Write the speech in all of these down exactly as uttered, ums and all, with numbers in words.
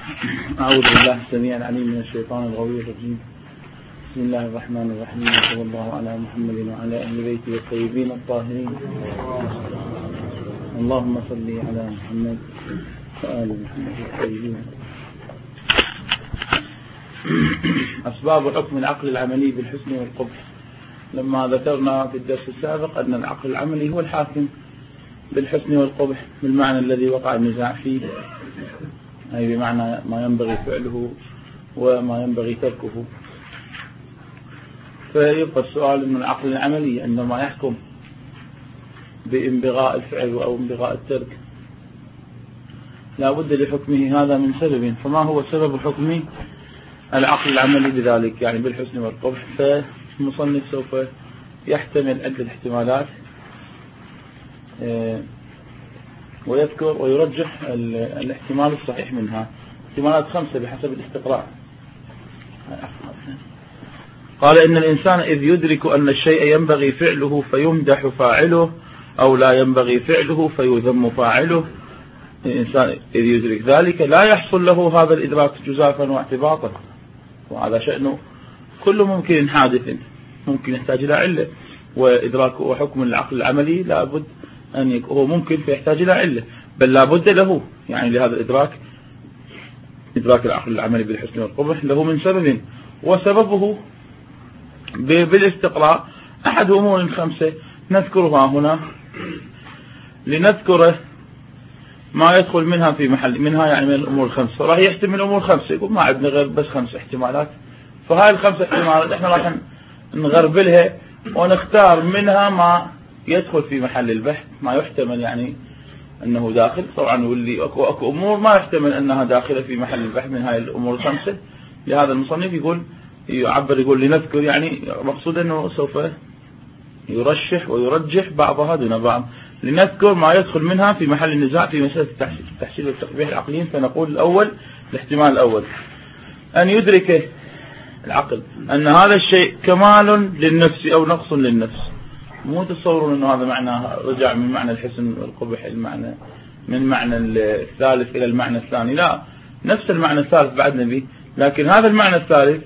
أعوذ بالله السميع العليم من الشيطان الغوي الرجيم. بسم الله الرحمن الرحيم، صلى الله على محمد وعلى أهل بيته الطيبين الطاهرين. اللهم صل على محمد وآل محمد الطيبين. أسباب حكم العقل العملي بالحسن والقبح. لما ذكرنا في الدرس السابق أن العقل العملي هو الحاكم بالحسن والقبح بالمعنى الذي وقع النزاع فيه، أي بمعنى ما ينبغي فعله وما ينبغي تركه. فيبقى السؤال أن العقل العملي عندما يحكم بانبغاء الفعل أو انبغاء الترك لا بد لحكمه هذا من سبب، فما هو سبب حكم العقل العملي بذلك يعني بالحسن والقبح؟ فالمصنف سوف يحتمل عدة احتمالات ويذكر ويرجح الاحتمال الصحيح منها. احتمالات خمسة بحسب الاستقراء. قال إن الإنسان إذ يدرك أن الشيء ينبغي فعله فيمدح فاعله أو لا ينبغي فعله فيذم فاعله. الإنسان إذ يدرك ذلك لا يحصل له هذا الإدراك جزافا واعتباطا، وهذا شأنه كل ممكن حادث ممكن يحتاج إلى علة، وإدراك وحكم العقل العملي لا بد أن يكون هو ممكن فيحتاج إلى علة، بل لا بد له يعني لهذا الإدراك إدراك العقل العملي بالحسن والقبح له من سبب، وسببه بالاستقراء أحد أمور خمسة نذكرها هنا لنذكره ما يدخل منها في محل منها يعني من الأمور الخمسة. راح يحتمل الأمور خمسة، يقول ما عندنا غير بس خمس احتمالات، فهاي الخمسة احتمالات احنا راح نغربلها ونختار منها ما يدخل في محل البحث، ما يحتمل يعني أنه داخل. طبعا واللي أكو, أكو أمور ما يحتمل أنها داخلة في محل البحث من هاي الأمور الخمسة. لهذا المصنف يقول يعبر يقول لنذكر، يعني مقصود أنه سوف يرشح ويرجح بعضها دون بعض، لنذكر ما يدخل منها في محل النزاع في مسألة التحسين والتقبيح العقليين. فنقول الأول الاحتمال الأول أن يدرك العقل أن هذا الشيء كمال للنفس أو نقص للنفس. مو تصورون أنه هذا معناه رجع من معنى الحسن والقبح المعنى من معنى الثالث إلى المعنى الثاني، لا، نفس المعنى الثالث بعدنا به، لكن هذا المعنى الثالث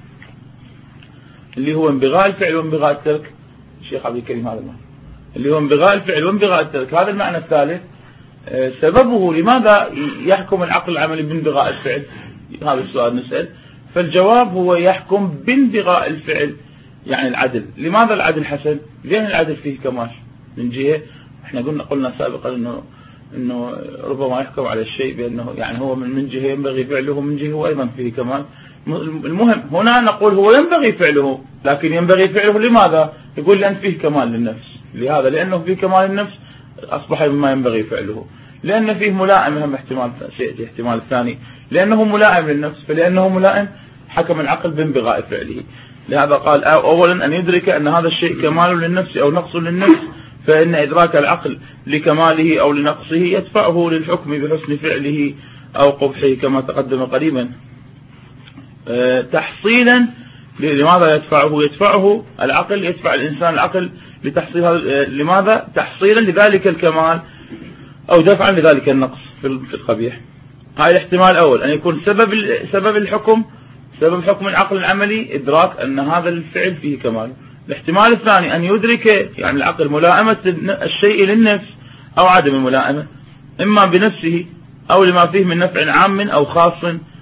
اللي هو انبغاء الفعل وانبغاء الترك. الشيخ عبد الكريم هذا المعنى اللي هو انبغاء الفعل وانبغاء الترك، هذا المعنى الثالث سببه لماذا يحكم العقل العملي بانبغاء الفعل؟ هذا السؤال نسأل. فالجواب هو يحكم بانبغاء الفعل يعني العدل. لماذا العدل حسن؟ لأن العدل فيه كمال من جهة، احنا قلنا قلنا سابقا انه انه ربما يحكم على الشيء بانه يعني هو من من جهة ينبغي فعله ومن جهة هو ايضا فيه كمال. المهم هنا نقول هو ينبغي فعله، لكن ينبغي فعله لماذا؟ يقول لأن فيه كمال للنفس. لهذا لأنه فيه كمال النفس أصبح مما ينبغي فعله، لأن فيه ملائم. هم احتمال شيء الاحتمال الثاني لأنه ملائم للنفس، فلأنه ملائم حكم العقل بانبغاء فعله. لهذا قال أولا أن يدرك أن هذا الشيء كمال للنفس أو نقص للنفس، فإن إدراك العقل لكماله أو لنقصه يدفعه للحكم بحسن فعله أو قبحه كما تقدم قريبا. أه تحصيلا لماذا يدفعه؟ يدفعه العقل يدفع الإنسان العقل لتحصيل لماذا؟ تحصيلا لذلك الكمال أو دفعا لذلك النقص في القبيح. هاي الاحتمال الأول أن يكون سبب سبب الحكم سبب حكم العقل العملي إدراك أن هذا الفعل فيه كمال. الاحتمال الثاني أن يدرك يعني العقل ملائمة الشيء للنفس أو عدم الملائمة، إما بنفسه أو لما فيه من نفع عام أو خاص،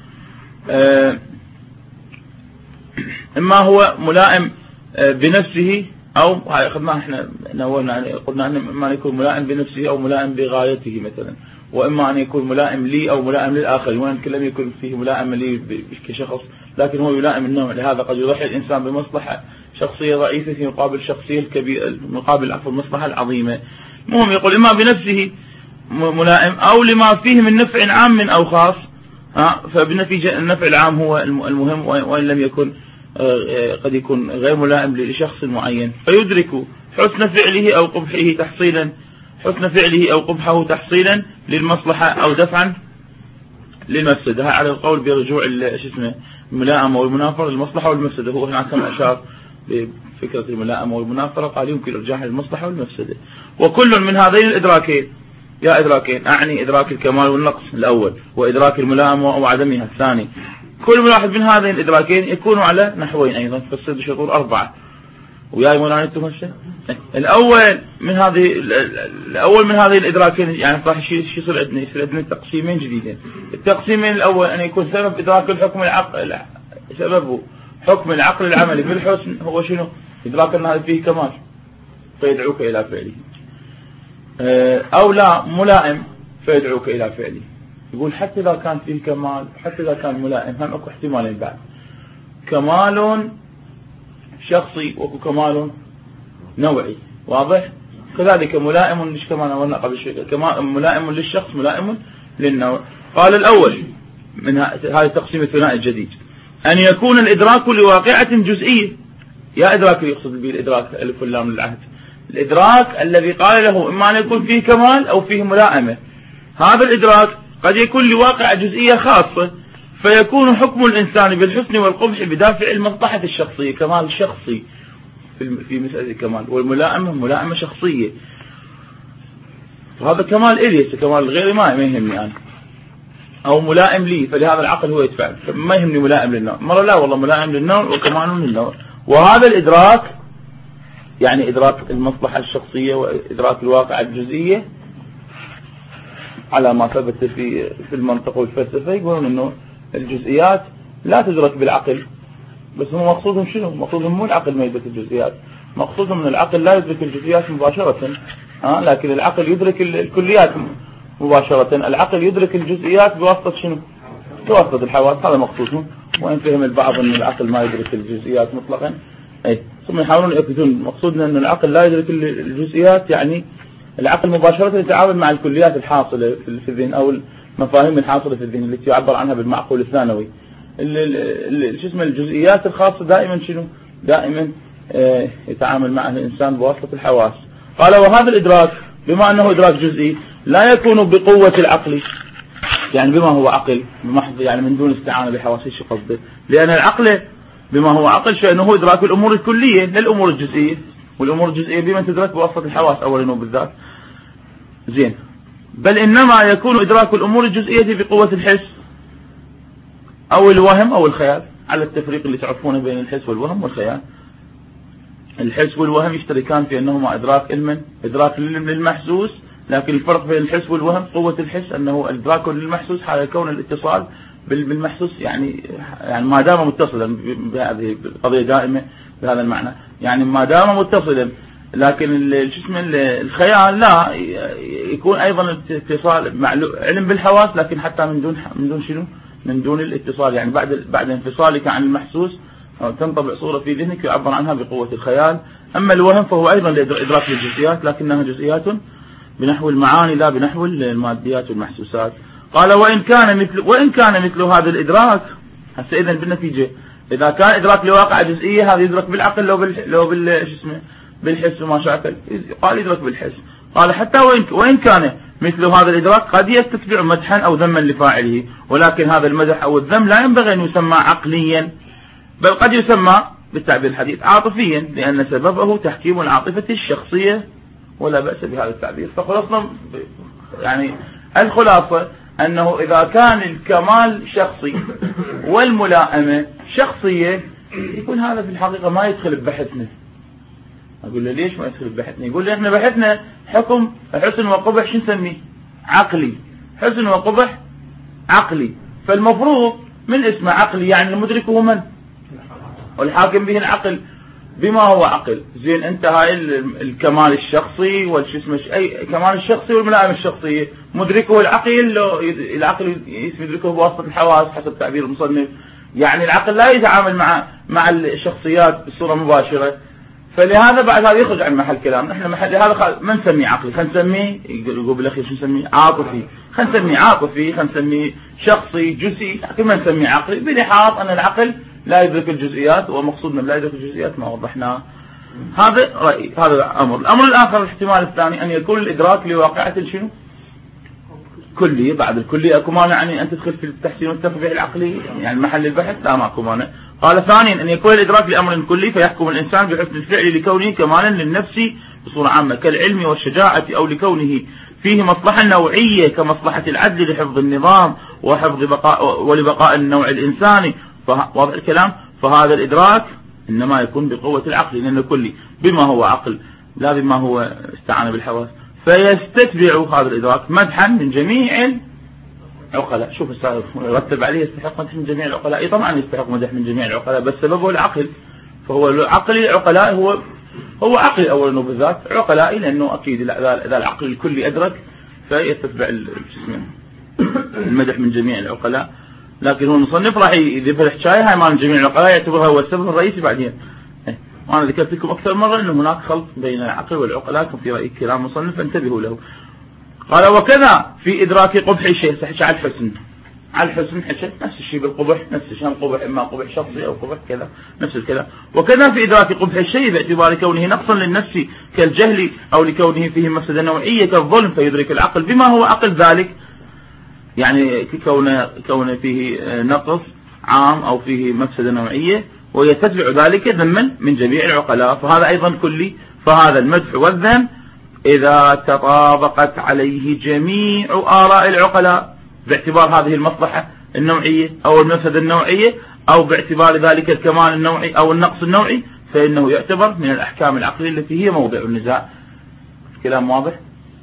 إما هو ملائم بنفسه أو هاي أخذنا إحنا نولنا قلنا أن إما أن يكون ملائم بنفسه أو ملائم بغايته مثلا، وإما أن يكون ملائم لي أو ملائم للآخر، وإن لم يكن فيه ملائم لي كشخص لكن هو يلائم النوع. لهذا قد يضحي الإنسان بمصلحة شخصية ضعيفة في مقابل الشخصية الكبيرة مقابل عفوا المصلحة العظيمة. المهم يقول إما بنفسه ملائم أو لما فيه من نفع عام أو خاص، فبنتيجة النفع العام هو المهم، وإن لم يكن قد يكون غير ملائم لشخص معين. فيدرك حسن فعله أو قبحه تحصيلا حسن فعله أو قبحه تحصيلا للمصلحة أو دفعا للمفسدة. على القول برجوع شو اسمه الملائمة والمنافرة للمصلحة والمفسدة. هو هنا كما أشار بفكرة الملائمة والمنافرة قال يمكن إرجاعها للمصلحة والمفسدة. وكل من هذين الإدراكين يا إدراكين، أعني إدراك الكمال والنقص الأول، وإدراك الملائمة أو عدمها الثاني. كل واحد من هذين الإدراكين يكون على نحوين أيضا، فالصد شطور أربعة. وياي مولانا انتم هالشيء. الأول من هذه الأول من هذه الإدراكين يعني راح يصير عندنا يصير عندنا تقسيمين جديدين. التقسيمين الأول أن يكون سبب إدراك الحكم العقل سببه حكم العقل العملي بالحسن هو شنو؟ إدراك أن هذا فيه كمال فيدعوك إلى فعله، أو لا ملائم فيدعوك إلى فعله. يقول حتى إذا كان فيه كمال حتى إذا كان ملائم هم أكو احتمالين بعد، كمال شخصي وأكو كمال نوعي، واضح؟ كذلك ملائم ليش كمان قلنا قبل شوي، كمان ملائم للشخص ملائم للنوع. قال الأول من هذا التقسيم الثنائي الجديد أن يكون الإدراك لواقعة جزئية. يا إدراك يقصد به الإدراك ألف واللام للعهد، الإدراك الذي قال له إما أن يكون فيه كمال أو فيه ملائمة. هذا الإدراك قد يكون لواقعة جزئية خاصة، فيكون حكم الإنسان بالحسن والقبح بدافع المصلحة الشخصية، كمال شخصي في مسألة الكمال، والملائمة ملائمة شخصية. وهذا كمال إلي كمال غيري ما يهمني أنا، أو ملائم لي فلهذا العقل هو يدفع، ما يهمني ملائم للنوع. مرة لا والله ملائم للنوع وكمال للنوع. وهذا الإدراك يعني إدراك المصلحة الشخصية وإدراك الواقع الجزئية على ما ثبت في في المنطق والفلسفة. يقولون إنه الجزئيات لا تدرك بالعقل، بس هم مقصودهم شنو؟ مقصودهم مو العقل ما يدرك الجزئيات، مقصودهم من العقل لا يدرك الجزئيات مباشرة، ها، لكن العقل يدرك الكليات مباشرة. العقل يدرك الجزئيات بواسطة شنو؟ بواسطة الحواس. هذا مقصودهم. وإن فهم البعض أن العقل ما يدرك الجزئيات مطلقا، أي ثم يحاولون يأكدون مقصودنا أن العقل لا يدرك الجزئيات، يعني العقل مباشرة يتعامل مع الكليات الحاصلة في الذهن أو المفاهيم الحاصلة في الذهن التي يعبر عنها بالمعقول الثانوي. شو اسمه الجزئيات الخاصة دائما شنو؟ دائما اه يتعامل معها الإنسان بواسطة الحواس. قال وهذا الإدراك بما أنه إدراك جزئي لا يكون بقوة العقل، يعني بما هو عقل بمحض يعني من دون استعانة بحواسه. شو قصده؟ لأن العقل بما هو عقل شأنه إدراك الأمور الكلية للأمور الجزئية، والأمور الجزئية بما تدرك بواسطة الحواس أولا وبالذات. زين، بل إنما يكون إدراك الأمور الجزئية بقوة الحس أو الوهم أو الخيال، على التفريق اللي تعرفونه بين الحس والوهم والخيال. الحس والوهم يشتركان في أنهما إدراك علما إدراك للمحسوس، لكن الفرق بين الحس والوهم قوة الحس أنه إدراك للمحسوس حال كون الاتصال بالمحسوس، يعني يعني ما دام متصلا بهذه القضية دائمة بهذا المعنى، يعني ما دام متصلا. لكن شو اسمه الخيال لا، يكون أيضا اتصال مع علم بالحواس، لكن حتى من دون من دون شنو؟ من دون الاتصال، يعني بعد بعد انفصالك عن المحسوس تنطبع صورة في ذهنك يعبر عنها بقوة الخيال. أما الوهم فهو أيضا لإدراك الجزئيات، لكنها جزئيات بنحو المعاني لا بنحو الماديات والمحسوسات. قال وإن كان مثل وإن كان مثل هذا الإدراك، هسه إذن بالنتيجة إذا كان إدراك لواقع جزئية هذا يدرك بالعقل لو بال لو بال شو اسمه بالحس وما شاكل، قال يدرك بالحس. قال حتى وإن وإن كان مثل هذا الإدراك قد يستتبع مدحا أو ذما لفاعله، ولكن هذا المدح أو الذم لا ينبغي أن يسمى عقليا، بل قد يسمى بالتعبير الحديث عاطفيا، لأن سببه تحكيم العاطفة الشخصية، ولا بأس بهذا التعبير. فخلصنا يعني الخلاصة أنه إذا كان الكمال شخصي والملائمة شخصية يكون هذا في الحقيقة ما يدخل ببحثنا. أقول له ليش ما يدخل ببحثنا؟ يقول لي إحنا بحثنا حكم حسن وقبح شو نسميه؟ عقلي. حسن وقبح عقلي، فالمفروض من اسمه عقلي يعني المدرك هو من؟ والحاكم به العقل بما هو عقل. زين، انت هاي الكمال الشخصي والشو اسمه اي كمال الشخصي والملائمة الشخصية مدركه العقل، العقل يدركه بواسطة الحواس حسب تعبير المصنف، يعني العقل لا يتعامل مع مع الشخصيات بصورة مباشرة، فلهذا بعد هذا يخرج عن محل كلام. احنا محل هذا ما نسميه عقلي، خلينا نسميه يقول بالاخير شو نسميه؟ عاطفي. خلينا نسميه عاطفي، خلينا نسميه شخصي جزئي، لكن ما نسميه عقلي، بلحاظ ان العقل لا يدرك الجزئيات، ومقصودنا لا يدرك الجزئيات ما وضحناه. هذا رأي، هذا أمر. الأمر الآخر الاحتمال الثاني أن يكون الإدراك لواقعة شنو؟ كلي. بعد الكلي أكو مانع يعني أن تدخل في التحسين والتقبيح العقلي يعني محل البحث؟ لا، ما أكو مانع. قال ثانيا أن يكون الإدراك لأمر كلي فيحكم الإنسان بحسن الفعل لكونه كمالا للنفس بصورة عامة كالعلم والشجاعة، أو لكونه فيه مصلحة نوعية كمصلحة العدل لحفظ النظام وحفظ بقاء ولبقاء النوع الإنساني، واضح الكلام. فهذا الإدراك إنما يكون بقوة العقل، لأن كلي بما هو عقل لا بما هو استعان بالحواس، فيستتبع هذا الإدراك مدحا من جميع العقلاء. شوف يرتب عليه يستحق مدح من جميع العقلاء، اي طبعا يستحق مدح من جميع العقلاء، بس سببه العقل. فهو عقل العقلاء هو هو عقل اولا وبالذات عقلائي، لانه اكيد اذا العقل الكلي ادرك فيتتبع المدح من جميع العقلاء. لكن هو المصنف راح يضيف الحكايه هاي مال جميع العقلاء، يعتبرها هو السبب الرئيسي بعدين. وانا ذكرت لكم اكثر مره انه هناك خلط بين العقل والعقلاء في راي كلام المصنف، فانتبهوا له. قال وكذا في إدراك قبح الشيء، سحكي على الحسن، على الحسن حكي نفس الشيء بالقبح، نفس الشيء القبح إما قبح شخصي أو قبح كذا، نفس الكلام. وكذا في إدراك قبح الشيء باعتبار كونه نقصا للنفس كالجهل أو لكونه فيه مفسدة نوعية كالظلم، فيدرك العقل بما هو عقل ذلك، يعني كونه كونه فيه نقص عام أو فيه مفسدة نوعية، ويتتبع ذلك ذما من جميع العقلاء، فهذا أيضا كلي. فهذا المدح والذم إذا تطابقت عليه جميع آراء العقلاء باعتبار هذه المصلحة النوعية أو المفسدة النوعية، أو باعتبار ذلك الكمال النوعي أو النقص النوعي، فإنه يعتبر من الأحكام العقلية التي هي موضع النزاع. كلام واضح؟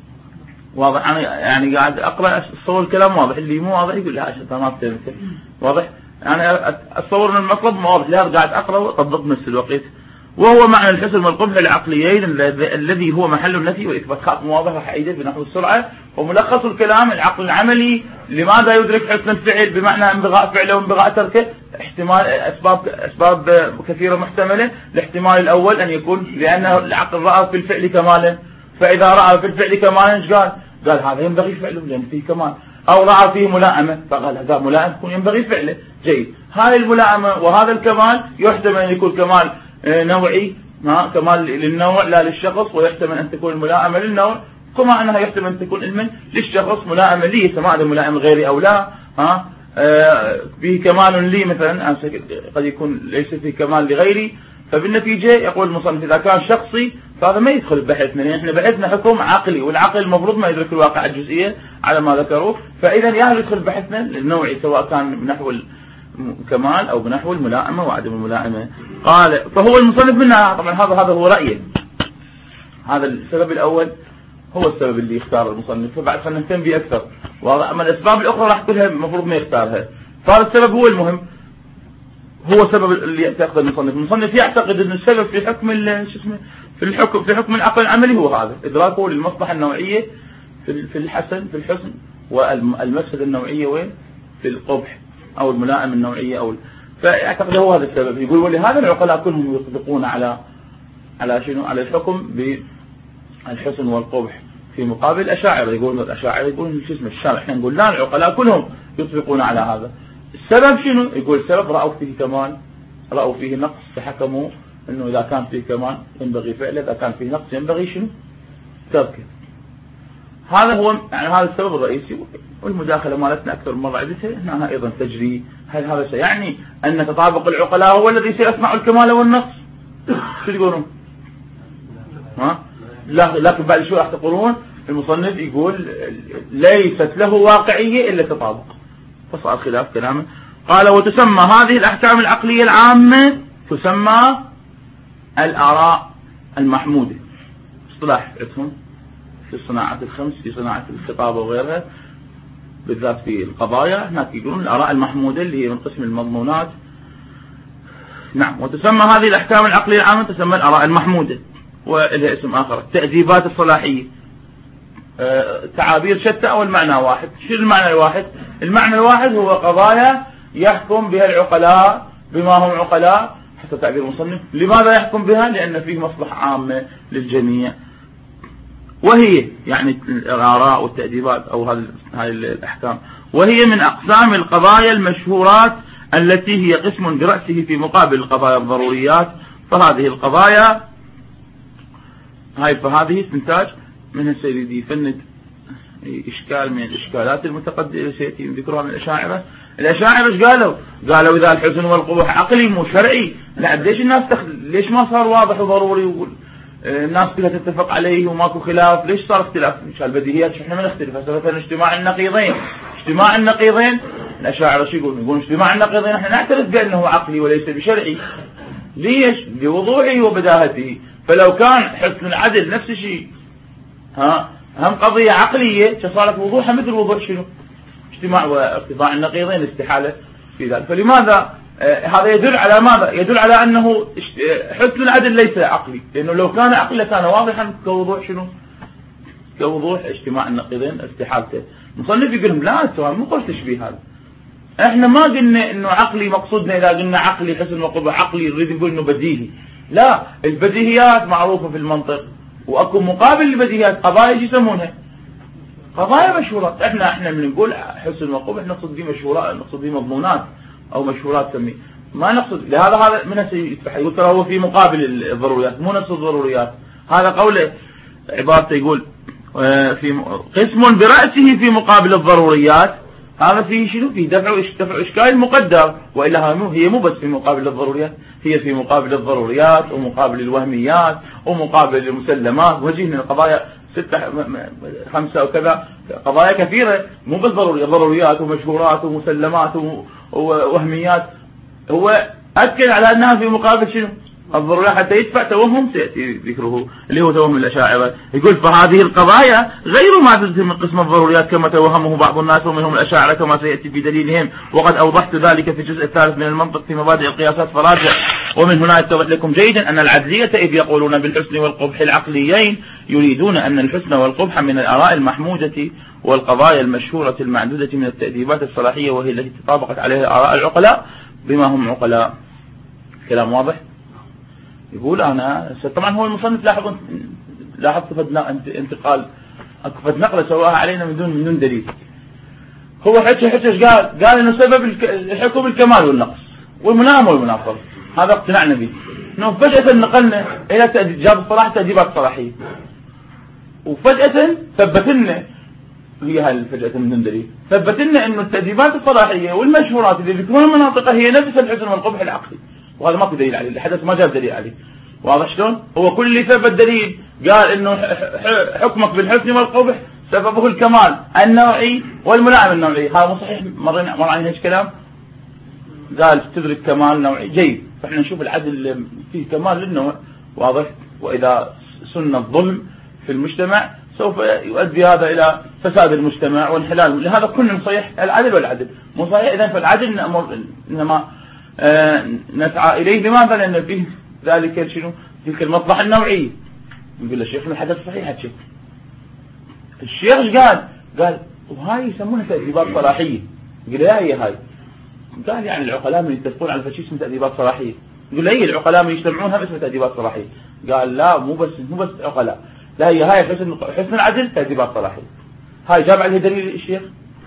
واضح. أنا يعني قاعد أقرأ أصور الكلام واضح، اللي مو واضح يقول لا عشان ما فهمت. واضح؟ يعني أتصور أن المطلب واضح، لا قاعد أقرأ وأطبق بنفس الوقت. وهو معنى الحسن والقبح العقليين الذي هو محل النفي والإثبات. خاطر واضح راح أعيده بنحو السرعة. وملخص الكلام العقل العملي لماذا يدرك حسن الفعل بمعنى انبغاء فعله وانبغاء تركه، احتمال أسباب أسباب كثيرة محتملة. الاحتمال الأول أن يكون لأن العقل رأى في الفعل كمالا، فإذا رأى في الفعل كمالا ايش قال؟ قال هذا ينبغي فعله لأن فيه كمال. أو رأى فيه ملائمة فقال هذا ملائم يكون ينبغي فعله. جيد، هذه الملائمة وهذا الكمال يحتمل أن يكون كمال نوعي، ما كمال للنوع لا للشخص، ويحتمل أن تكون الملائمة للنوع كما أنها يحتمل أن تكون علما للشخص ملائمة لي، سواء هذا ملائم غيري أو لا. ها آه به كمال لي مثلا، قد يكون ليس فيه كمال لغيري. فبالنتيجة يقول المصنف إذا كان شخصي فهذا ما يدخل بحثنا، لأن احنا بحثنا حكم عقلي، والعقل المفروض ما يدرك الواقع الجزئية على ما ذكروه. فإذا يا يدخل بحثنا النوعي سواء كان نحو كمال أو بنحو الملائمة وعدم الملائمة. قال فهو المصنف منها، طبعا هذا هذا هو رأيه، هذا السبب الأول هو السبب اللي يختار المصنف، فبعد خلينا نهتم به أكثر. وأما الأسباب الأخرى راح كلها المفروض ما يختارها. فهذا السبب هو المهم، هو السبب اللي يعتقد المصنف. المصنف يعتقد أن السبب في حكم شو اسمه في الحكم في حكم العقل العملي هو هذا إدراكه للمصلحة النوعية في في الحسن في الحسن، والمفسدة النوعية وين في القبح أو الملائمة النوعية أو. فيعتقد هو هذا السبب. يقول ولهذا العقلاء كلهم يطبقون على على شنو على الحكم بالحسن والقبح، في مقابل الأشاعرة يقولون الأشاعرة يقولون شو اسمه الشارع، احنا نقول لا العقلاء كلهم يطبقون على هذا. السبب شنو؟ يقول السبب رأوا فيه كمال، رأوا فيه نقص، فحكموا انه اذا كان فيه كمال ينبغي فعله، اذا كان فيه نقص ينبغي شنو تركه. هذا هو يعني هذا السبب الرئيسي. والمداخله مالتنا اكثر من مره عدتها هنا ايضا تجري. هل هذا سيعني ان تطابق العقلاء هو الذي سيصنع الكمال والنقص؟ شو تقولون؟ ها؟ لكن بعد شوي راح تقولون المصنف يقول ليست له واقعيه الا تطابق، فصار خلاف كلامه. قال وتسمى هذه الأحكام العقلية العامة تسمى الآراء المحمودة، اصطلاح عندهم في الصناعات الخمس، في صناعة الخطابة وغيرها، بالذات في القضايا هناك يقولون الآراء المحمودة اللي هي من قسم المضمونات. نعم. وتسمى هذه الأحكام العقلية العامة تسمى الآراء المحمودة، ولها اسم آخر التأديبات الصلاحية. أه تعابير شتى أو المعنى واحد. شو المعنى الواحد؟ المعنى الواحد هو قضايا يحكم بها العقلاء بما هم عقلاء حتى تعبير المصنف. لماذا يحكم بها؟ لأن فيه مصلحة عامة للجميع، وهي يعني الآراء والتأديبات أو هذه الأحكام، وهي من أقسام القضايا المشهورات التي هي قسم برأسه في مقابل القضايا الضروريات. فهذه القضايا هاي فهذه استنتاج من سيدي يفند إشكال من الإشكالات المتقدمة سيأتي ذكرها من الأشاعرة. الأشاعرة إيش قالوا؟ قالوا إذا الحزن والقبح عقلي مو شرعي. لا ليش الناس تخ... ليش ما صار واضح وضروري الناس كلها تتفق عليه وماكو خلاف، ليش صار اختلاف؟ مش البديهيات احنا ما نختلف. هسه مثلا اجتماع النقيضين، اجتماع النقيضين الاشاعره شو يقولون؟ يقولون اجتماع النقيضين احنا نعترف بانه عقلي وليس بشرعي. ليش؟ لوضوحه وبداهته. فلو كان حسن العدل نفس الشيء، ها هم قضيه عقليه صارت وضوحها مثل وضوح شنو؟ اجتماع واقتضاع النقيضين استحاله في ذلك. فلماذا آه هذا يدل على ماذا؟ يدل على انه حسن العدل ليس عقلي، لانه لو كان عقلي كان واضحا كوضوح شنو؟ كوضوح اجتماع النقيضين استحالته. المصنف يقول لا انتم مو قلت تشبيه هذا. احنا ما قلنا انه عقلي، مقصودنا اذا قلنا عقلي حسن وقبح عقلي نريد نقول انه بديهي. لا، البديهيات معروفه في المنطق، واكو مقابل للبديهيات قضايا يسمونها قضايا مشهورات. احنا احنا من نقول حسن وقبح نقصد به مشهورات، نقصد به مضمونات او مشهورات سمي، ما نقصد. لهذا هذا من يتفح يقول ترى هو في مقابل الضروريات، مو نفس الضروريات. هذا قوله عبارته يقول في قسم برأسه في مقابل الضروريات، هذا فيه شنو؟ فيه دفع دفع اشكال مقدر، والا هي مو بس في مقابل الضروريات، هي في مقابل الضروريات ومقابل الوهميات ومقابل المسلمات. وجهنا القضايا ستة خمسة وكذا، قضايا كثيرة مو بس ضروريات، ضروريات ومشهورات ومسلمات ووهميات. هو أكد على أنها في مقابل شنو؟ الضروريات، حتى يدفع توهم سيأتي ذكره اللي هو توهم الأشاعرة. يقول فهذه القضايا غير ما تدخل من قسم الضروريات كما توهمه بعض الناس ومنهم الأشاعرة كما سيأتي في دليلهم، وقد أوضحت ذلك في الجزء الثالث من المنطق في مبادئ القياسات فراجع. ومن هنا يتضح لكم جيدا أن العدلية إذ يقولون بالحسن والقبح العقليين يريدون أن الحسن والقبح من الآراء المحمودة والقضايا المشهورة المعدودة من التأديبات الصلاحية، وهي التي تطابقت عليها آراء العقلاء بما هم عقلاء. كلام واضح؟ يقول أنا طبعا هو المصنف لاحظ لاحظ انتقال أكفت نقلة سواها علينا من دون من دون دليل. هو حكي حكي قال قال إنه سبب الحكم الكمال والنقص والملائمة والمناقضة، هذا اقتنعنا به. إنه فجأة نقلنا إلى جاب الصلاح تأديبات صلاحية، وفجأة ثبت لنا هي هاي فجأة من دون دليل، ثبت لنا إنه التأديبات الصلاحية والمشهورات اللي يذكرون المناطق هي نفس الحسن والقبح العقلي، وهذا ما في دليل عليه، الحدث ما جاب دليل عليه. واضح شلون؟ هو كل اللي ثبت دليل قال انه حكمك بالحسن والقبح سببه الكمال النوعي والملائم النوعي. هذا مو صحيح، مرينا مر علينا ايش كلام؟ قال تدرك كمال نوعي جيد، فاحنا نشوف العدل فيه كمال للنوع. واضح؟ واذا سن الظلم في المجتمع سوف يؤدي هذا الى فساد المجتمع وانحلال، لهذا كنا نصيح العدل والعدل مو صحيح. اذا فالعدل نأمر انما آه نسعى اليه. لماذا؟ لان فيه ذلك شنو؟ تلك المصلحة النوعية. يقول الشيخ من الحدث صحيح الشيخ. الشيخ ايش قال؟ قال وهاي يسمونها تأديبات صلاحية. يقول لا هي هاي. قال يعني العقلاء من يتفقون على شيء اسمه تأديبات صلاحية. يقول لا هي العقلاء من يجتمعونها باسم تأديبات صلاحية. قال لا مو بس مو بس عقلاء، لا هي هاي حسن حسن العدل تأديبات صلاحية. هاي جاب عليه دليل الشيخ.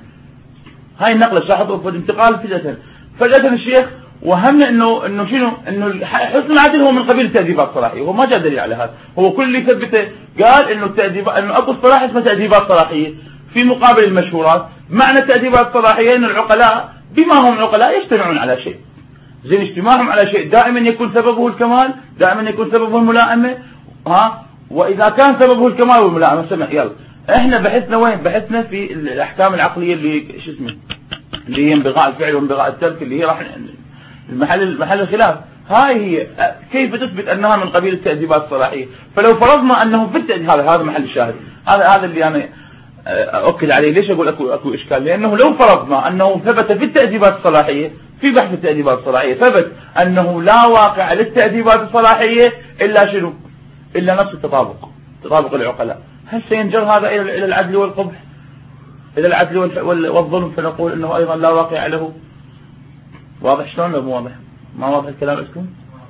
هاي النقلة شاهد انتقال فجأة فجأة الشيخ وهمنا انه انه شنو؟ انه حسن العدل هو من قبيل التأديبات الصلاحية. هو ما جاء دليل على هذا، هو كل اللي ثبته قال انه التأديبات انه اكو اصطلاح اسمه تأديبات صلاحية في مقابل المشهورات. معنى التأديبات الصلاحية ان العقلاء بما هم عقلاء يجتمعون على شيء. زين اجتماعهم على شيء دائما يكون سببه الكمال، دائما يكون سببه الملائمة. ها واذا كان سببه الكمال والملائمة سمع يلا احنا بحثنا وين؟ بحثنا في الاحكام العقلية اللي شو اسمه اللي هي انبغاء الفعل وانبغاء الترك، اللي هي راح المحل محل الخلاف. هاي هي كيف تثبت انها من قبيل التأديبات الصلاحية. فلو فرضنا انه في التأديب هذا هذا محل الشاهد، هذا هذا اللي انا اؤكد عليه. ليش اقول اكو اكو اشكال؟ لانه لو فرضنا انه ثبت في التأديبات الصلاحية في بحث التأديبات الصلاحية ثبت انه لا واقع للتأديبات الصلاحية الا شنو؟ الا نفس التطابق، تطابق العقلاء. هل سينجر هذا الى الى العدل والقبح؟ الى العدل والظلم فنقول انه ايضا لا واقع له؟ واضح شلون؟ لا مو واضح؟ ما واضح الكلام عندكم؟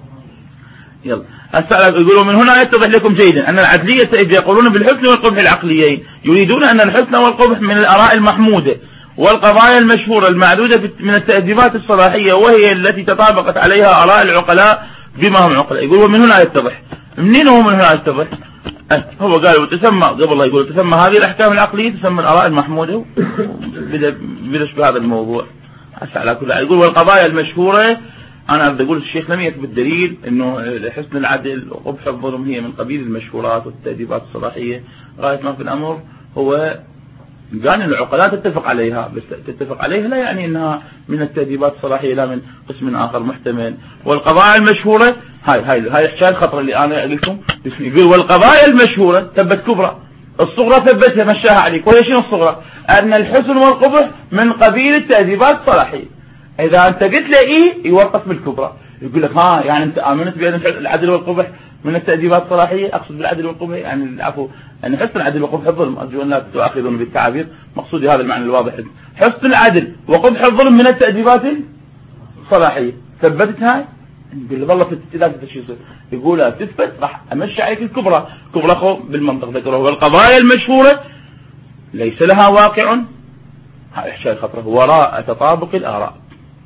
يلا هسه يقولوا من هنا يتضح لكم جيدا ان العدلية إذ يقولون بالحسن والقبح العقليين يريدون ان الحسن والقبح من الآراء المحمودة والقضايا المشهورة المعدودة من التأديبات الصلاحية، وهي التي تطابقت عليها آراء العقلاء بما هم عقلاء. يقول ومن هنا يتضح. منين هو من هنا يتضح؟ هو قال وتسمى قبل الله يقول تسمى هذه الأحكام العقلية تسمى الآراء المحمودة، بدش بهذا الموضوع. هسه على كل يقول والقضايا المشهورة أنا أريد أقول الشيخ لم يثبت دليل أنه حسن العدل وقبح الظلم هي من قبيل المشهورات والتأديبات الصلاحية. غاية ما في الأمر هو قال العقلاء تتفق عليها، بس تتفق عليها لا يعني أنها من التأديبات الصلاحية، لا من قسم آخر محتمل. والقضايا المشهورة هاي هاي هاي الحكاية الخطرة اللي أنا أقول لكم، يقول والقضايا المشهورة ثبت كبرى، الصغرى ثبتها مشاها عليك. وهي شنو الصغرى؟ أن الحسن والقبح من قبيل التأديبات الصلاحية. إذا أنت قلت له إيه يوقف بالكبرى، يقول لك ها يعني أنت آمنت بأن العدل والقبح من التأديبات الصلاحية. أقصد بالعدل والقبح يعني العفو أن حسن العدل وقبح الظلم، أرجو أن لا تؤاخذون بالتعابير، مقصودي هذا المعنى الواضح. حسن العدل وقبح الظلم من التأديبات الصلاحية، ثبتت هاي؟ يقول له والله في التأديبات شو يصير؟ يقول تثبت راح أمشي عليك الكبرى. كبرى خو بالمنطق ذكره. والقضايا المشهورة ليس لها واقع، هذا الشيء خطره وراء تطابق الآراء.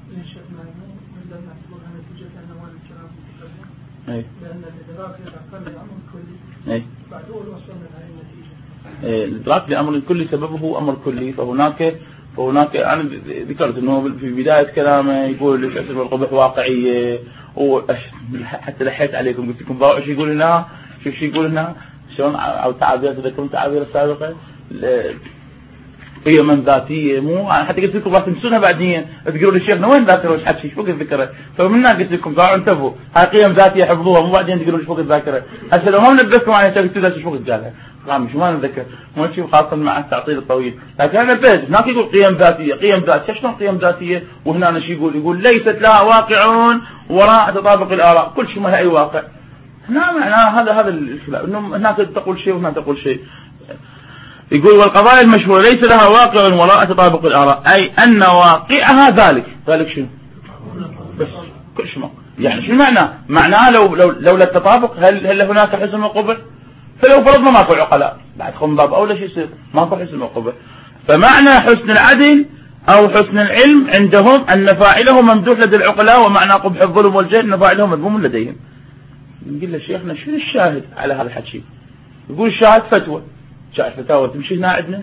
اي اي الادراك لامر كلي سببه امر كلي. فهناك فهناك انا ذكرت انه في بدايه كلامه يقول الحسن والقبح واقعيه، وحتى لحيت عليكم قلت لكم ضاعوا شو يقول هنا، شوف شو يقول هنا شلون او تعابير تذكرون تعابير السابقه قيما ذاتيه. مو حتى قلت لكم راح تنسونها بعدين تقولوا لي شيخنا وين ذاكره وش حكي فوق الذكره، فمنها قلت لكم ضاعوا انتبهوا هاي قيم ذاتيه حفظوها، مو بعدين تقولوا لي فوق الذاكره. هسه لو ما نبهتكم عليها شفتوا ذا فوق الجاله مش ما نتذكر، مو شيء خاصه مع التعطيل الطويل. لكن انا نبهت هناك يقول قيم ذاتيه قيم ذاتيه. شلون قيم ذاتيه وهنا شو يقول؟ يقول ليست لها واقع وراء تطابق الاراء. كل شيء ما لها اي واقع. هنا معناه هذا هذا الخلاف، انه هناك تقول شيء وهنا تقول شيء. يقول والقضايا المشهورة ليس لها واقع وراء تطابق الآراء، أي أن واقعها ذلك. ذلك شنو؟ بس كل شيء يعني شو معناه؟ معناه لو لو لولا التطابق هل هل هناك حسن وقبح؟ فلو فرضنا ماكو عقلاء بعد خم باب أولى شيء يصير ماكو حسن وقبح. فمعنى حسن العدل أو حسن العلم عندهم أن فاعله ممدوح لدى العقلاء، ومعنى قبح الظلم والجهل أن فاعله مذموم لديهم. نقول له شيخنا شنو الشاهد على هذا الحكي؟ يقول الشاهد فتوى. شاهد فتاوى تمشي هنا عندنا.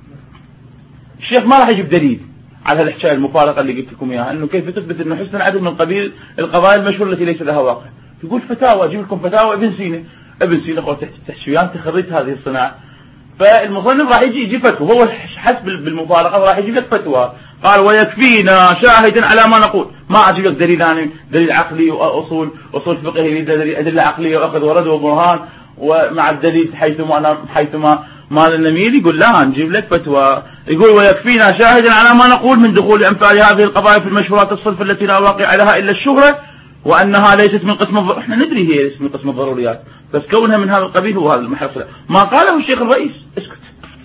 الشيخ ما راح يجيب دليل على هالحكايه المفارقه اللي قلت لكم اياها، انه كيف تثبت انه حسن العدل من قبيل القضايا المشهوره التي ليس لها واقع. يقول فتاوى، اجيب لكم فتاوى ابن سينا. ابن سينا اخوه تحشويان تخريت هذه الصناعه. فالمصنف راح يجي يجي فتوى، هو حسب بالمفارقه راح يجيب لك فتوى. قال ويكفينا شاهدا على ما نقول. ما اجيب لك دليل يعني دليل عقلي واصول اصول فقهي، ادله عقليه واخذ ورد وبرهان ومع الدليل حيثما أنا حيثما ما نميل. يقول لا نجيب لك فتوى. يقول ويكفينا شاهدا على ما نقول من دخول أمثال هذه القضايا في المشهورات الصلف التي لا واقع لها إلا الشهرة، وأنها ليست من قسم الضر... احنا ندري هي ليست من قسم الضروريات، بس كونها من هذا القبيل هو هذا المحصل. ما قاله الشيخ الرئيس اسكت.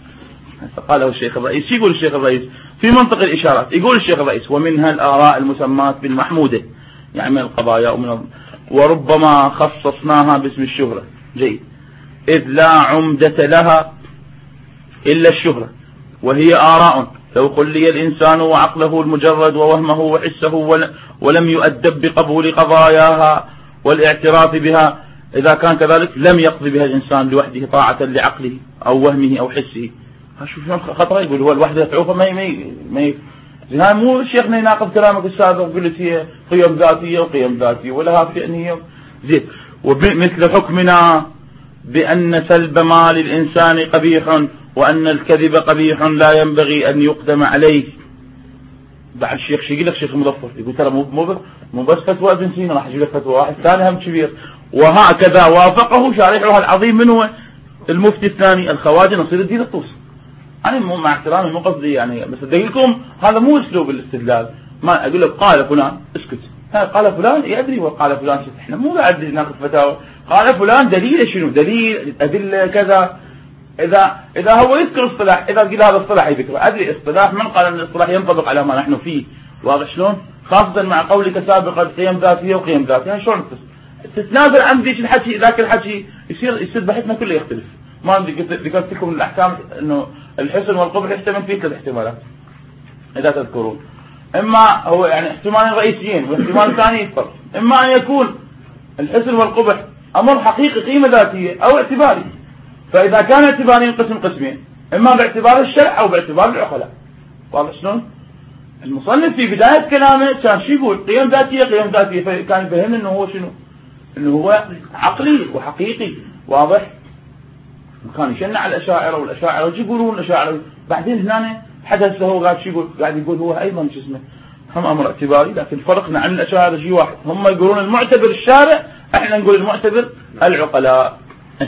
قاله الشيخ الرئيس. يقول الشيخ الرئيس في منطق الإشارات، يقول الشيخ الرئيس ومنها الآراء المسمات بالمحمودة، يعني من القضايا ومن وربما خصصناها باسم الشهرة. جيد. إذ لا عمدة لها إلا الشهرة، وهي آراء لو خلي الإنسان وعقله المجرد ووهمه وحسه ولم يؤدب بقبول قضاياها والاعتراف بها، إذا كان كذلك لم يقضي بها الإنسان لوحده طاعة لعقله أو وهمه أو حسه. شوف خطرة. يقول هو الوحدة تعوفه ما ما ما هاي مو شيخنا يناقض كلامك السابق قلت هي قيم ذاتية وقيم ذاتية ولها فئنية زين. ومثل حكمنا بأن سلب مال الإنسان قبيح وأن الكذب قبيح لا ينبغي أن يقدم عليه. بعد الشيخ شو يقول لك شيخ مظفر يقول ترى مو مو مو بس فتوى ابن سينا، راح يجيب لك فتوى واحد ثاني هم كبير. وهكذا وافقه شارحها العظيم من هو المفتي الثاني الخواجة نصير الدين الطوسي. أنا مو مع احترامي مو قصدي يعني، بس أدلكم هذا مو أسلوب الاستدلال. ما أقول لك قال فلان اسكت، قال فلان يدري وقال فلان شو. احنا مو قاعد ناخذ فتاوى. قال فلان دليل شنو؟ دليل أدلة كذا. إذا إذا هو يذكر اصطلاح، إذا قيل هذا اصطلاح يذكره أدري اصطلاح من قال أن الاصطلاح ينطبق على ما نحن فيه. واضح شلون؟ خاصة مع قولك سابقا قيم ذاتية وقيم ذاتية. شلون تتنازل عن ذيك الحكي ذاك الحكي يصير يصير بحثنا كله يختلف. ما ذكرت لكم الأحكام إنه الحسن والقبح يحتمل فيه ثلاث احتمالات إذا تذكرون. إما هو يعني احتمالين رئيسيين واحتمال ثاني يفرق. إما أن يكون الحسن والقبح أمر حقيقي قيمة ذاتية أو اعتباري. فإذا كان اعتباري قسم قسمين، إما باعتبار الشرع أو باعتبار العقلاء. واضح شلون؟ المصنف في بداية كلامه كان شو يقول؟ قيم ذاتية قيم ذاتية، فكان يفهم انه هو شنو؟ انه هو عقلي وحقيقي، واضح؟ وكان يشنع على الاشاعرة والاشاعرة وش يقولون الاشاعرة؟ بعدين هنا حدث هو قاعد شو يقول؟ قاعد يقول هو ايضا شو اسمه؟ هم امر اعتباري، لكن فرقنا عن الاشاعرة شيء واحد، هم يقولون المعتبر الشارع، احنا نقول المعتبر العقلاء.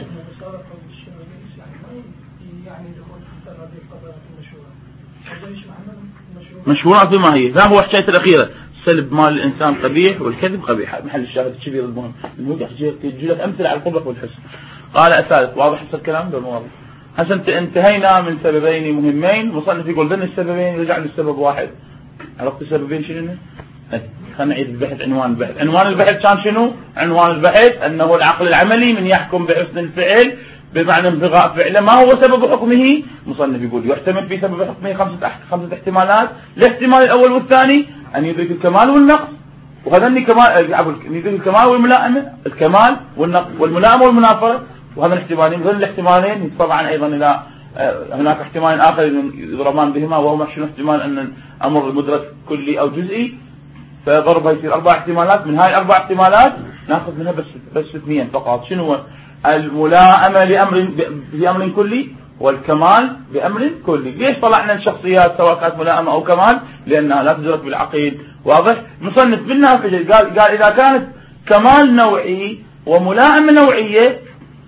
مشهورة فيما هي، لا هو حكاية الأخيرة سلب مال الإنسان قبيح والكذب قبيح، محل الشاهد الكبير المهم إنه يجي لك أمثلة على القبح والحسن. قال الثالث، واضح هذا الكلام ده واضح. حسن انتهينا من سببين مهمين، مصنف يقول ذن السببين رجع للسبب واحد. عرفت السببين شنو؟ خلينا نعيد البحث. عنوان البحث، عنوان البحث كان شنو؟ عنوان البحث أنه العقل العملي من يحكم بحسن الفعل بمعنى انبغاء فعله. ما هو سبب حكمه؟ مصنف يقول يحتمل في سبب حكمه خمسة خمسة احتمالات. الاحتمال الأول والثاني أن يدرك الكمال والنقص، وهذا كمال يدرك الكمال والملائمة، الكمال والنقص والملائمة والمنافرة، وهذا الاحتمالين. هذين الاحتمالين طبعا أيضا إلى هناك احتمال آخر يضربان بهما، وهو شنو؟ احتمال أن الأمر المدرك كلي أو جزئي، فضربها يصير أربع احتمالات. من هاي الأربع احتمالات ناخذ منها بس بس اثنين فقط. شنو هو؟ الملائمة لأمر بأمر كلي، والكمال بأمر كلي. ليش طلعنا الشخصيات سواء كانت ملائمة أو كمال؟ لأنها لا تدرك بالعقيد. واضح؟ مصنف بالنافذة قال قال إذا كانت كمال نوعي وملائمة نوعية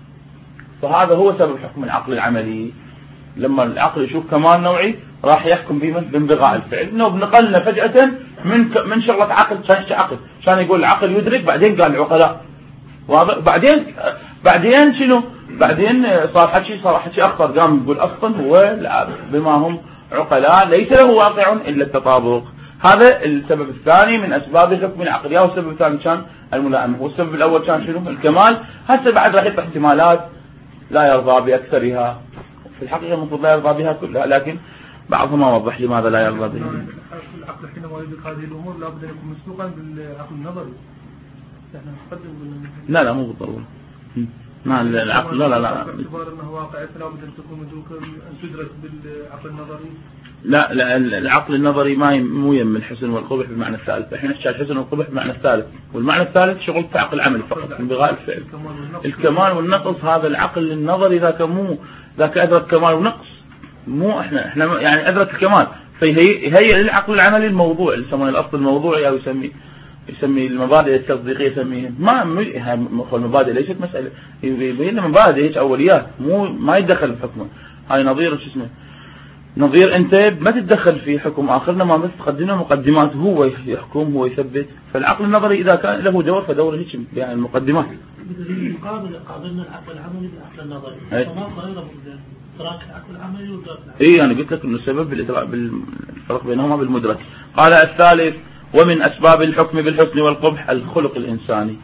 فهذا هو سبب حكم العقل العملي. لما العقل يشوف كمال نوعي راح يحكم بانبغاء الفعل. انه بنقلنا فجأة من من شغلة عقل كان عقل، كان يقول العقل يدرك، بعدين قال العقلاء. واضح؟ بعدين بعدين شنو؟ بعدين صار حكي صار حكي اخطر، قام يقول اصلا هو بما هم عقلاء ليس له واقع الا التطابق. هذا السبب الثاني من اسباب الحكم العقلي، والسبب الثاني كان الملائمة، والسبب الاول كان شنو؟ الكمال. هسه بعد راح يطلع احتمالات لا يرضى باكثرها، في الحقيقة المفروض لا يرضى بها كلها، لكن بعضهم ما وضح لماذا لا يرضى بها. العقل حينما يدرك هذه الامور لابد ان يكون مسبوقا بالعقل النظري. احنا نقدم لا لا مو بالضروره. ما العقل لا لا لا باعتبار انه واقع لابد ان تكون مدركه ان تدرك بالعقل النظري. لا لا العقل النظري ما مو يم الحسن والقبح بالمعنى الثالث. احنا نحكي الحسن والقبح بالمعنى الثالث، والمعنى الثالث شغل عقل عملي فقط انبغاء الفعل. الكمال والنقص هذا العقل النظري ذاك مو ذاك ادرك كمال ونقص، مو احنا احنا يعني ادرك الكمال، فهي هي للعقل العملي الموضوع اللي يسمونه الاصل الموضوعي، او يسمي يسمي المبادئ التصديقيه يسميها. ما المبادئ ليست مساله يبين مبادئ هيك اوليات، مو ما يتدخل في حكمه. هاي نظير شو اسمه نظير انت ما تتدخل في حكم اخرنا، ما بس تقدم مقدمات، هو يحكم هو يثبت. فالعقل النظري اذا كان له دور فدور هيك يعني المقدمات. مقابل قابلنا العقل العملي بالعقل النظري، فما فرق ادراك العقل العملي وادراك العقل. اي انا قلت لك انه السبب بالادراك بالفرق بينهما بالمدرك. قال الثالث، ومن اسباب الحكم بالحسن والقبح الخلق الانساني.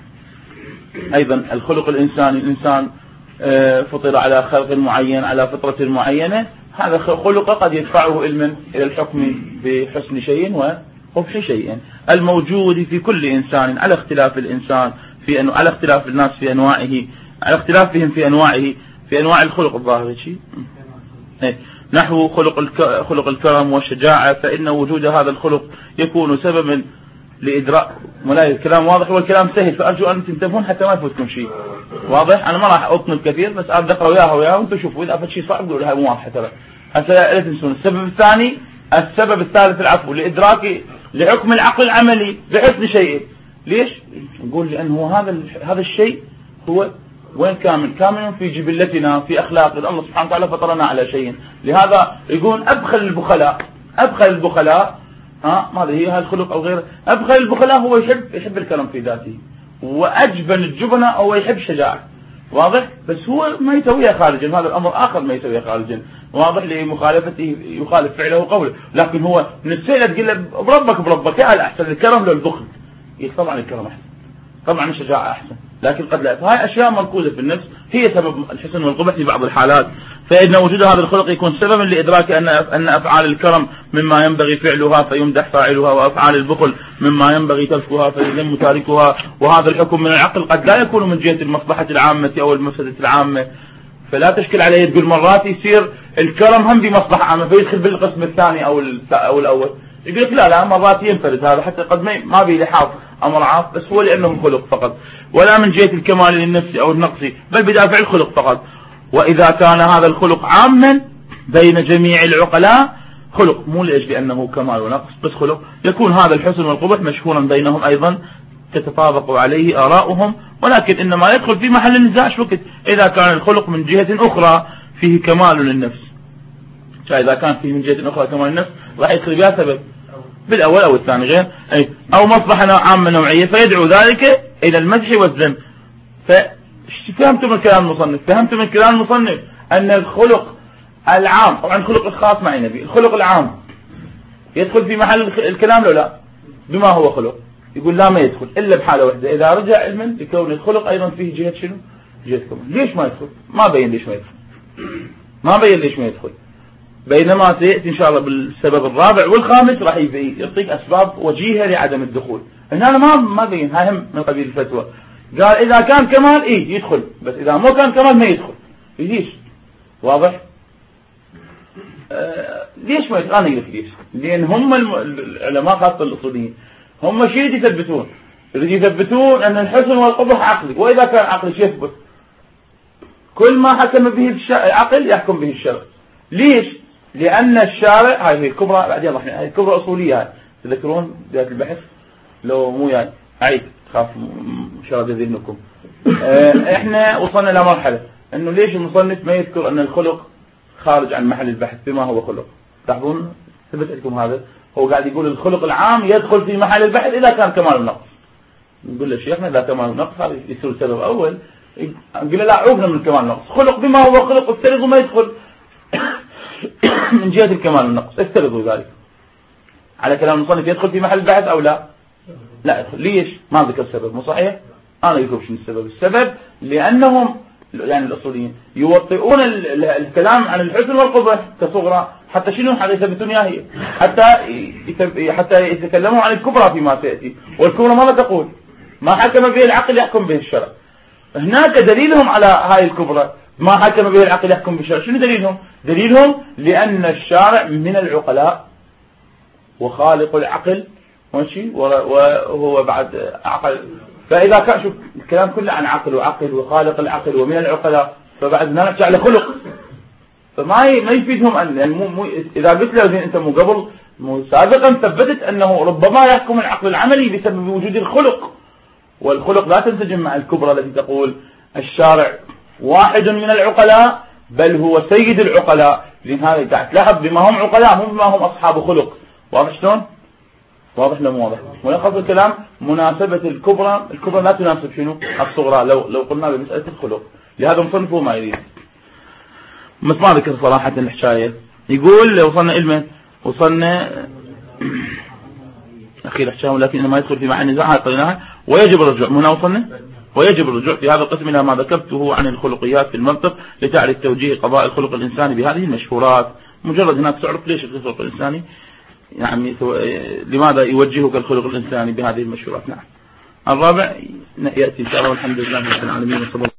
ايضا الخلق الانساني، الانسان فطر على خلق معين على فطرة معينة، هذا خلق قد يدفعه علما إلى الحكم بحسن شيء وقبح شيء الموجود في كل إنسان على اختلاف الإنسان في أنو... على اختلاف الناس في أنواعه، على اختلافهم في أنواعه في أنواع الخلق الظاهر شيء نحو خلق الك... خلق الكرم والشجاعة، فإن وجود هذا الخلق يكون سببا لإدراك. ملاحظ الكلام واضح والكلام سهل، فأرجو أن تنتبهون حتى ما يفوتكم شيء. واضح؟ أنا ما راح أطنب كثير، بس أقرأ وياها وياها وأنتم شوفوا إذا أفد شيء صعب قولوا هاي مو واضحة ترى. هسه لا تنسون السبب الثاني، السبب الثالث العفو لإدراك لحكم العقل العملي بحسن شيء. ليش؟ نقول لأنه هذا هذا الشيء هو وين كامل؟ كامل في جبلتنا في أخلاقنا، الله سبحانه وتعالى فطرنا على شيء. لهذا يقول أبخل البخلاء، أبخل البخلاء ها ما هي هذا الخلق أو غيره. أبخل البخلاء هو يحب يحب الكرم في ذاته، وأجبن الجبنة هو يحب الشجاعة. واضح؟ بس هو ما يسويها خارجا، هذا الأمر آخر ما يسويها خارجا. واضح؟ لمخالفته يخالف فعله وقوله، لكن هو من السيلة تقول له بربك بربك يا الأحسن الكرم لو البخل. طبعا الكرم أحسن، طبعا الشجاعة أحسن، لكن قد لا. فهاي أشياء مركوزة في النفس هي سبب الحسن والقبح في بعض الحالات. فإن وجود هذا الخلق يكون سببا لإدراك أن أن أفعال الكرم مما ينبغي فعلها فيمدح فاعلها، وأفعال البخل مما ينبغي تركها فيذم تاركها. وهذا الحكم من العقل قد لا يكون من جهة المصلحة العامة أو المفسدة العامة، فلا تشكل عليه تقول مرات يصير الكرم هم بمصلحة عامة فيدخل بالقسم الثاني أو أو الأول. يقول لك لا لا مرات ينفرد هذا حتى قد ما بي لحاظ أمر عام، بس هو لأنه خلق فقط، ولا من جهة الكمال للنفس أو النقص، بل بدافع الخلق فقط. وإذا كان هذا الخلق عاما بين جميع العقلاء، خلق مو لأجل أنه كمال ونقص، بس خلق، يكون هذا الحسن والقبح مشهورا بينهم أيضا، تتطابق عليه آراؤهم، ولكن إنما يدخل في محل النزاع شو وقت إذا كان الخلق من جهة أخرى فيه كمال للنفس. فإذا كان فيه من جهة أخرى كمال للنفس راح يدخل بها سبب بالأول أو الثاني غير أي أو مصلحة عامة نوعية، فيدعو ذلك إلى المدح والذم. ففهمتم الكلام المصنف، فهمتم الكلام المصنف أن الخلق العام، طبعا الخلق الخاص معي نبي، الخلق العام يدخل في محل الكلام لو لا بما هو خلق، يقول لا ما يدخل إلا بحالة واحدة، إذا رجع علما لكون الخلق أيضا فيه جهة شنو؟ جهة كمال. ليش ما يدخل؟ ما بين ليش ما يدخل، ما بين ليش ما يدخل، بينما سيأتي إن شاء الله بالسبب الرابع والخامس راح يعطيك أسباب وجيهة لعدم الدخول. هنا ما ما بين، هاي هم من قبيل الفتوى، قال إذا كان كمال إيه يدخل، بس إذا مو كان كمال ما يدخل. ليش؟ واضح؟ آه ليش ما يدخل؟ أنا أقول ليش، لأن هم العلماء خاصة الأصوليين هم شيء يثبتون، يثبتون أن الحسن والقبح عقلي، وإذا كان عقلي شو يثبت؟ كل ما حكم به العقل يحكم به الشرع. ليش؟ لأن الشارع، هاي هي الكبرى، بعدين راح هاي الكبرى أصولية، هاي تذكرون بداية البحث لو مو يعني عيد خاف شرد ذهنكم. اه احنا وصلنا إلى مرحلة إنه ليش المصنف ما يذكر أن الخلق خارج عن محل البحث بما هو خلق. تلاحظون ثبت لكم هذا، هو قاعد يقول الخلق العام يدخل في محل البحث إذا كان كمال النقص. نقول له شيخنا إذا كمال النقص هذا يصير سبب أول، نقول له لا عوفنا من كمال النقص، خلق بما هو خلق افترضوا ما يدخل من جهة الكمال والنقص، افترضوا ذلك على كلام المصنف يدخل في محل البحث أو لا؟ لا يدخل. ليش؟ ما ذكر السبب، مو صحيح؟ أنا أقول شنو السبب. السبب لأنهم يعني الأصوليين يوطئون الكلام عن الحسن والقبح كصغرى، حتى شنو حتى يثبتون اياه هي، حتى حتى يتكلموا عن الكبرى فيما سيأتي، والكبرى ماذا تقول؟ ما حكم به العقل يحكم به الشرع. هناك دليلهم على هاي الكبرى ما حكم به العقل يحكم به الشرع، شنو دليلهم؟ دليلهم لأن الشارع من العقلاء وخالق العقل ماشي، وهو بعد عقل، فإذا كان شوف الكلام كله عن عقل وعقل وخالق العقل ومن العقلاء، فبعد نرجع لخلق، فما ما يفيدهم أن يعني مو مو إذا قلت له أنت مو قبل مو سابقا ثبتت أنه ربما يحكم العقل العملي بسبب وجود الخلق، والخلق لا تنسجم مع الكبرى التي تقول الشارع واحد من العقلاء بل هو سيد العقلاء، لأن هذا قاعد تلاحظ بما هم عقلاء مو بما هم أصحاب خلق. واضح شلون؟ واضح لو مو واضح؟ ملخص الكلام مناسبة الكبرى، الكبرى لا تناسب شنو؟ الصغرى، لو لو قلنا بمسألة الخلق، لهذا مصنف ما يريد. بس ما ذكر صراحة الحشاية، يقول وصلنا إلمه وصلنا أخير حشاية، ولكن ما يدخل في معنى النزاع قلناها، ويجب الرجوع. هنا وصلنا ويجب الرجوع في هذا القسم إلى ما ذكرته عن الخلقيات في المنطق لتعرف توجيه قضاء الخلق الإنساني بهذه المشهورات. مجرد هناك تعرف ليش الخلق الإنساني يعني لماذا يوجهك الخلق الإنساني بهذه المشهورات. نعم. الرابع يأتي إن شاء الله والحمد لله رب العالمين.